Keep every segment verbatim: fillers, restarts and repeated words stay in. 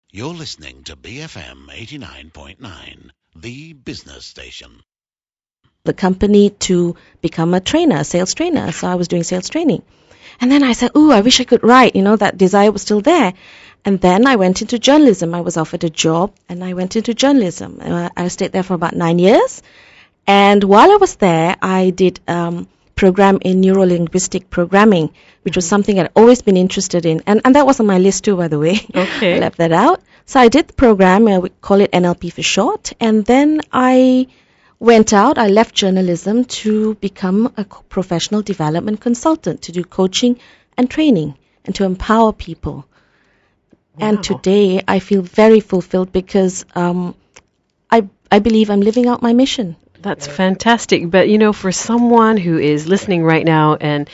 You're listening to B F M eighty-nine point nine, the business station. The company to become a trainer, a sales trainer. So I was doing sales training. And then I said, ooh, I wish I could write. You know, that desire was still there. And then I went into journalism. I was offered a job and I went into journalism. Uh, I stayed there for about nine years. And while I was there, I did um program in neuro-linguistic programming, which was something I'd always been interested in. And, and that was on my list too, by the way. Okay. I left that out. So I did the program, uh, we call it N L P for short. And then I went out, I left journalism to become a co- professional development consultant, to do coaching and training and to empower people. Wow. And today I feel very fulfilled because um, I, I believe I'm living out my mission. That's fantastic. But, you know, for someone who is listening right now and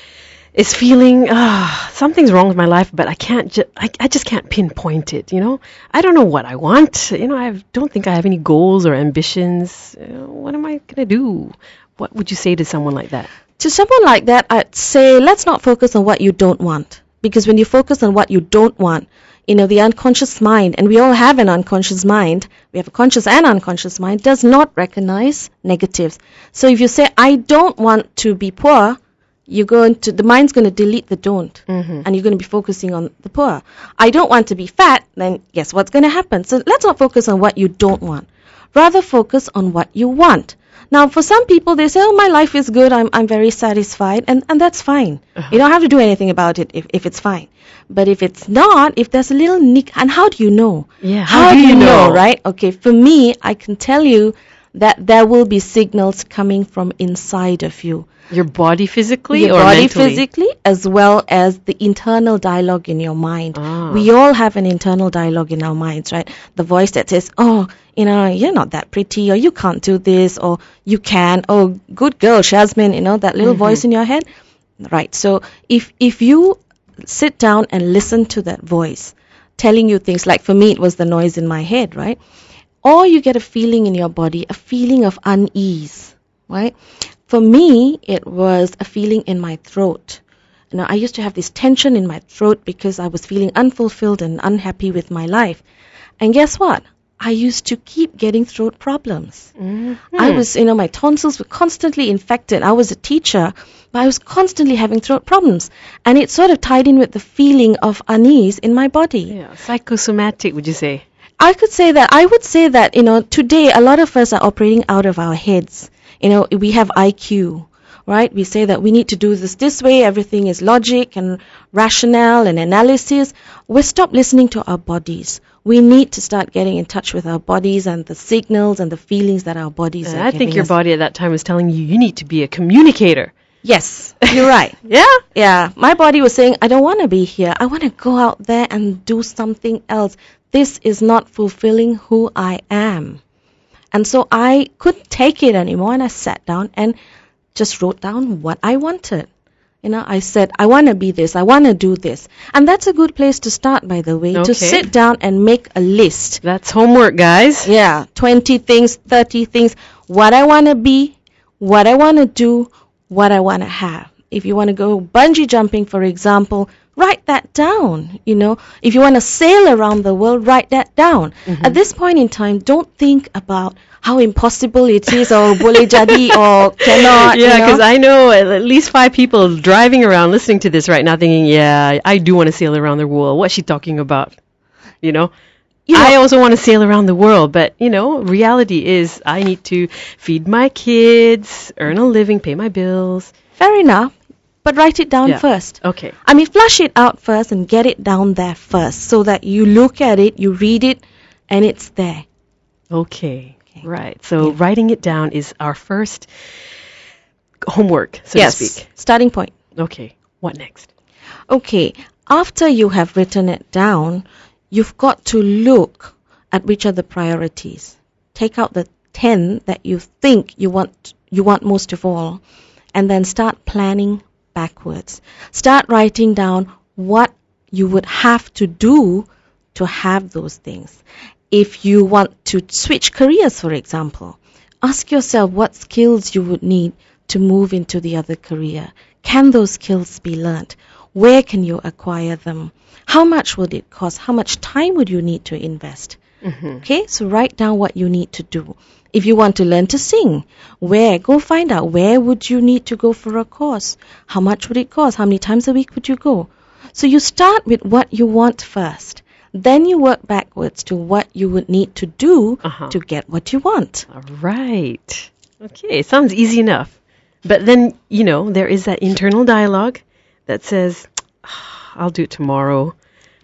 is feeling, ah, something's wrong with my life, but I can't, ju- I, I just can't pinpoint it, you know? I don't know what I want. You know, I don't think I have any goals or ambitions. You know, what am I going to do? What would you say to someone like that? To someone like that, I'd say let's not focus on what you don't want. Because when you focus on what you don't want, you know, the unconscious mind, and we all have an unconscious mind, we have a conscious and unconscious mind, does not recognize negatives. So if you say, I don't want to be poor, you're going to, the mind's going to delete the don't, Mm-hmm. and you're going to be focusing on the poor. I don't want to be fat, then guess what's going to happen? So let's not focus on what you don't want. Rather focus on what you want. Now, for some people, they say, oh, my life is good, I'm I'm very satisfied, and, and that's fine. Uh-huh. You don't have to do anything about it if, if it's fine. But if it's not, if there's a little nick, and how do you know? Yeah, How, do you know, right? Okay, for me, I can tell you that there will be signals coming from inside of you. Your body physically Your or body mentally? physically, as well as the internal dialogue in your mind. Ah. We all have an internal dialogue in our minds, right? The voice that says, oh, you know, you're not that pretty, or you can't do this, or you can, oh, good girl, Shazmin, you know, that little Mm-hmm. voice in your head. Right, so if if you sit down and listen to that voice telling you things, like for me, it was the noise in my head, right? Or you get a feeling in your body, a feeling of unease, right? For me, it was a feeling in my throat. You know, I used to have this tension in my throat because I was feeling unfulfilled and unhappy with my life. And guess what? I used to keep getting throat problems. Mhm. I was, you know, my tonsils were constantly infected. I was a teacher, but I was constantly having throat problems. And it sort of tied in with the feeling of unease in my body. Yeah, psychosomatic, would you say? I could say that, I would say that, you know, today a lot of us are operating out of our heads. You know, we have I Q, right? We say that we need to do this this way, everything is logic and rationale and analysis. We stop listening to our bodies. We need to start getting in touch with our bodies and the signals and the feelings that our bodies And are I giving think your us. body at that time was telling you you need to be a communicator. Yes, you're right. Yeah? Yeah, my body was saying, I don't want to be here. I want to go out there and do something else. This is not fulfilling who I am. And so I couldn't take it anymore, and I sat down and just wrote down what I wanted. You know, I said, I want to be this, I want to do this. And that's a good place to start, by the way, Okay. to sit down and make a list. That's homework, guys. Yeah, twenty things, thirty things, what I want to be, what I want to do, what I want to have. If you want to go bungee jumping, for example, write that down. You know, if you want to sail around the world, write that down. Mm-hmm. At this point in time, don't think about how impossible it is, or boleh jadi, or cannot. Yeah, you know? because I know at least five people driving around listening to this right now thinking, yeah, I do want to sail around the world. What's she talking about? You know? You know- I also want to sail around the world, but, you know, reality is I need to feed my kids, earn a living, pay my bills. Fair enough, but write it down Yeah. first. Okay. I mean, flush it out first and get it down there first, so that you look at it, you read it, and it's there. Okay. Okay. Right. So Yeah. writing it down is our first homework, so yes, to speak. starting point. Okay. What next? Okay, after you have written it down, you've got to look at which are the priorities. Take out the ten that you think you want you want most of all, and then start planning backwards. Start writing down what you would have to do to have those things. If you want to switch careers, for example, ask yourself what skills you would need to move into the other career. Can those skills be learnt? Where can you acquire them? How much would it cost? How much time would you need to invest? Mm-hmm. Okay, so write down what you need to do. If you want to learn to sing, where? Go find out. Where would you need to go for a course? How much would it cost? How many times a week would you go? So you start with what you want first. Then you work backwards to what you would need to do Uh-huh. to get what you want. All right. Okay, sounds easy enough. But then, you know, there is that internal dialogue that says, "Ah, I'll do it tomorrow."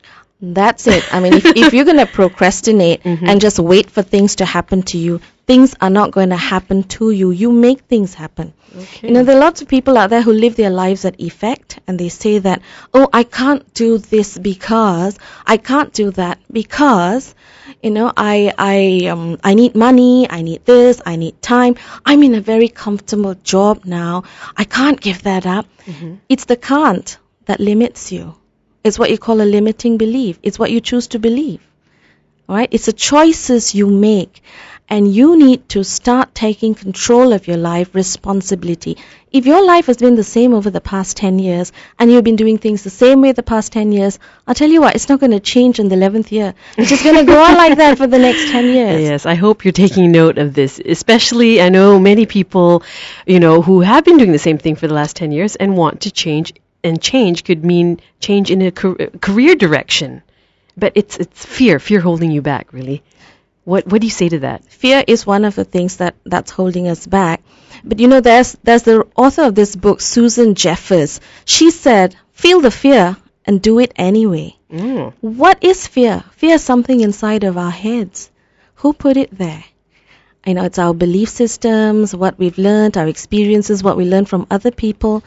That's it. I mean, if, if you're going to procrastinate and just wait for things to happen to you, things are not going to happen to you. You make things happen. Okay. You know, there are lots of people out there who live their lives at effect, and they say that, oh, I can't do this because, I can't do that because, you know, I I um I need money, I need this, I need time. I'm in a very comfortable job now. I can't give that up. It's the can't that limits you. It's what you call a limiting belief. It's what you choose to believe. All right? It's the choices you make. And you need to start taking control of your life, responsibility. If your life has been the same over the past ten years, and you've been doing things the same way the past ten years, I'll tell you what, it's not going to change in the eleventh year. It's just going to go on like that for the next ten years. Yes, I hope you're taking note of this. Especially, I know many people, you know, who have been doing the same thing for the last ten years and want to change. And change could mean change in a car- career direction. But it's it's fear, fear holding you back, really. What what do you say to that? Fear is one of the things that, that's holding us back. But you know, there's there's the author of this book, Susan Jeffers. She said, feel the fear and do it anyway. Mm. What is fear? Fear is something inside of our heads. Who put it there? You know, it's our belief systems, what we've learned, our experiences, what we learn from other people.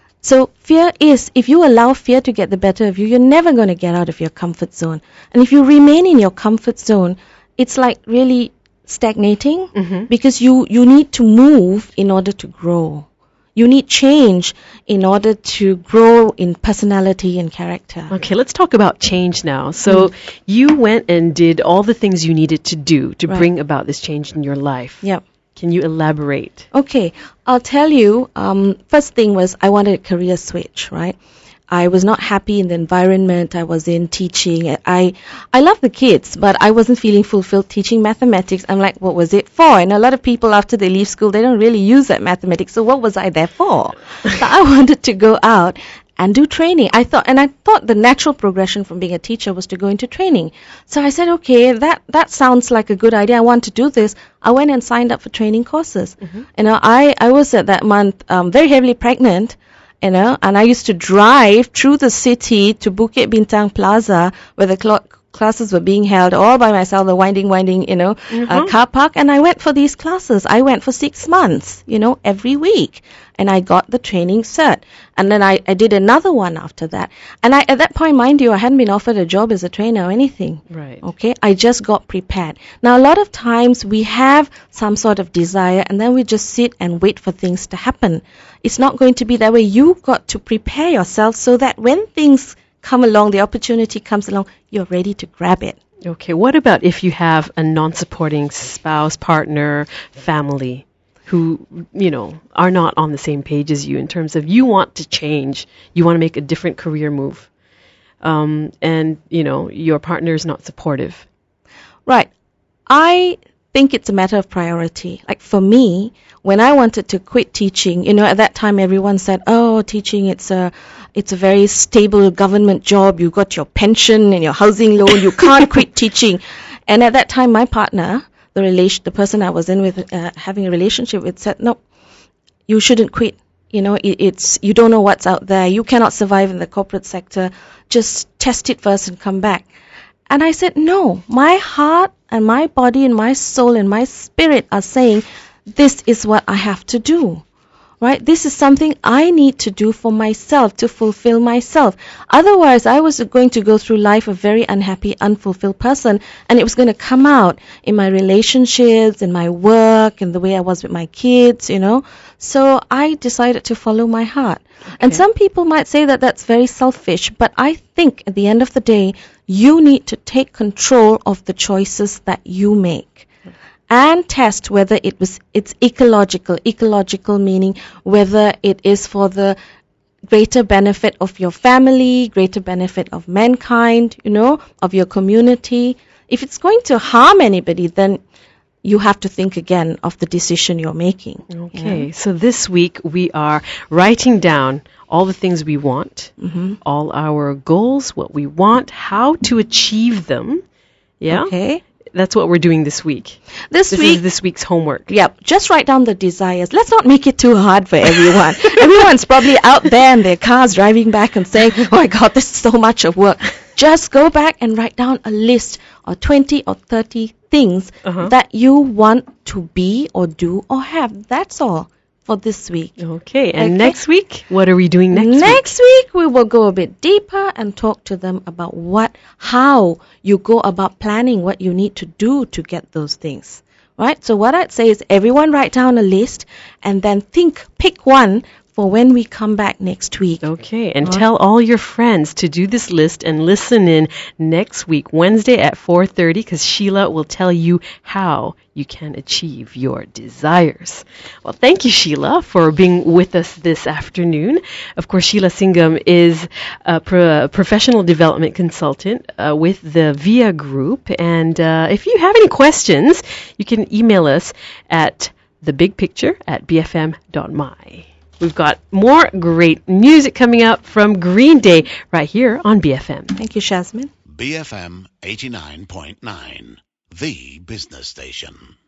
So fear is, if you allow fear to get the better of you, you're never going to get out of your comfort zone. And if you remain in your comfort zone, it's like really stagnating Mm-hmm. because you, you need to move in order to grow. You need change in order to grow in personality and character. Okay, let's talk about change now. So you went and did all the things you needed to do to Right. bring about this change in your life. Yep. Can you elaborate? Okay, I'll tell you, um, first thing was I wanted a career switch, right? I was not happy in the environment I was in teaching. I I love the kids, but I wasn't feeling fulfilled teaching mathematics. I'm like, what was it for? And a lot of people, after they leave school, they don't really use that mathematics. So what was I there for? So I wanted to go out and do training. I thought, and I thought the natural progression from being a teacher was to go into training. So I said, okay, that, that sounds like a good idea. I want to do this. I went and signed up for training courses. You know, I, I was at that month um, very heavily pregnant, you know, and I used to drive through the city to Bukit Bintang Plaza where the cl- classes were being held all by myself, the winding, winding, you know, uh, car park. And I went for these classes. I went for six months, you know, every week. And I got the training cert. And then I, I did another one after that. And I, at that point, mind you, I hadn't been offered a job as a trainer or anything. Right. Okay, I just got prepared. Now, a lot of times we have some sort of desire and then we just sit and wait for things to happen. It's not going to be that way. You've got to prepare yourself so that when things come along, the opportunity comes along, you're ready to grab it. Okay, what about if you have a non-supporting spouse, partner, family who, you know, are not on the same page as you in terms of you want to change, you want to make a different career move, um, and, you know, your partner is not supportive? Right. I think it's a matter of priority. Like for me, when I wanted to quit teaching, you know, at that time everyone said, oh, teaching, it's a it's a very stable government job. You got your pension and your housing loan. You can't quit teaching. And at that time, my partner, the relation, the person I was in with, uh, having a relationship with, said, no, you shouldn't quit. You know, it, it's, you don't know what's out there. You cannot survive in the corporate sector. Just test it first and come back. And I said, no, my heart and my body and my soul and my spirit are saying, this is what I have to do. Right? This is something I need to do for myself, to fulfill myself. Otherwise, I was going to go through life a very unhappy, unfulfilled person, and it was going to come out in my relationships, in my work, in the way I was with my kids, you know. So I decided to follow my heart. Okay. And some people might say that that's very selfish, but I think at the end of the day, you need to take control of the choices that you make. And test whether it was it's ecological. Ecological meaning whether it is for the greater benefit of your family, greater benefit of mankind, you know, of your community. If it's going to harm anybody, then you have to think again of the decision you're making. Okay, Yeah. so this week we are writing down all the things we want, Mm-hmm. all our goals, what we want, how to achieve them. Yeah? Okay. That's what we're doing this week. This This week, is this week's homework. yep, just write down the desires. Let's not make it too hard for everyone. Everyone's probably out there in their cars driving back and saying, oh my God, this is so much of work. Just go back and write down a list of twenty or thirty things Uh-huh. that you want to be or do or have. That's all for this week. Okay, and Okay. next week, what are we doing next, week? Next week, we will go a bit deeper and talk to them about what, how you go about planning what you need to do to get those things. Right? So what I'd say is everyone write down a list and then think, pick one for when we come back next week. Okay, and Alright. tell all your friends to do this list and listen in next week, Wednesday at four thirty, because Sheila will tell you how you can achieve your desires. Well, thank you, Sheila, for being with us this afternoon. Of course, Sheila Singham is a pro- professional development consultant uh, with the V I A Group, and uh, if you have any questions, you can email us at thebigpicture at b f m dot m y. We've got more great music coming up from Green Day right here on B F M. Thank you, Shazmin. B F M eighty-nine point nine, the business station.